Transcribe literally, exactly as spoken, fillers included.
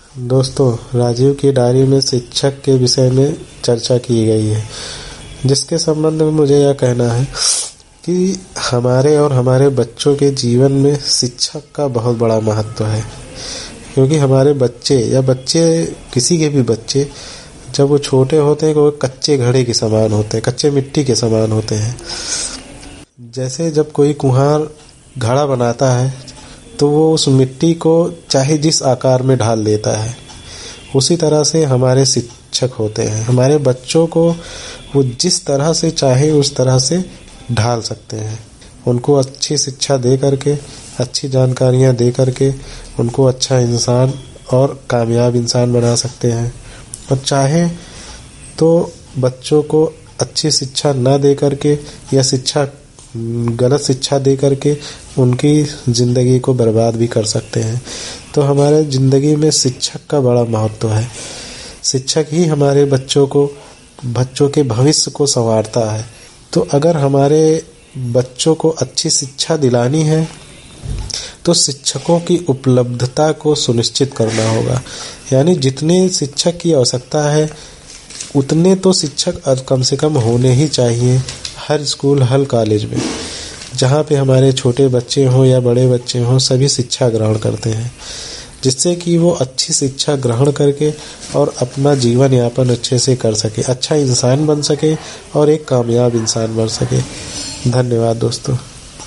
दोस्तों, राजीव की डायरी में शिक्षक के विषय में चर्चा की गई है, जिसके संबंध में मुझे यह कहना है कि हमारे और हमारे बच्चों के जीवन में शिक्षक का बहुत बड़ा महत्व है। क्योंकि हमारे बच्चे या बच्चे किसी के भी बच्चे जब वो छोटे होते हैं तो वो कच्चे घड़े के समान होते हैं, कच्चे मिट्टी के समान होते हैं। जैसे जब कोई कुम्हार घड़ा बनाता है तो वो उस मिट्टी को चाहे जिस आकार में ढाल देता है, उसी तरह से हमारे शिक्षक होते हैं। हमारे बच्चों को वो जिस तरह से चाहे उस तरह से ढाल सकते हैं। उनको अच्छी शिक्षा दे करके, अच्छी जानकारियाँ दे करके उनको अच्छा इंसान और कामयाब इंसान बना सकते हैं। और चाहे तो बच्चों को अच्छी शिक्षा ना दे करके या शिक्षा गलत शिक्षा दे करके उनकी ज़िंदगी को बर्बाद भी कर सकते हैं। तो हमारे ज़िंदगी में शिक्षक का बड़ा महत्व है। शिक्षक ही हमारे बच्चों को बच्चों के भविष्य को संवारता है। तो अगर हमारे बच्चों को अच्छी शिक्षा दिलानी है तो शिक्षकों की उपलब्धता को सुनिश्चित करना होगा। यानी जितने शिक्षक की आवश्यकता है उतने तो शिक्षक कम से कम होने ही चाहिए हर स्कूल, हर कॉलेज में, जहाँ पे हमारे छोटे बच्चे हों या बड़े बच्चे हों, सभी शिक्षा ग्रहण करते हैं, जिससे कि वो अच्छी शिक्षा ग्रहण करके और अपना जीवन यापन अच्छे से कर सके, अच्छा इंसान बन सके और एक कामयाब इंसान बन सके। धन्यवाद दोस्तों।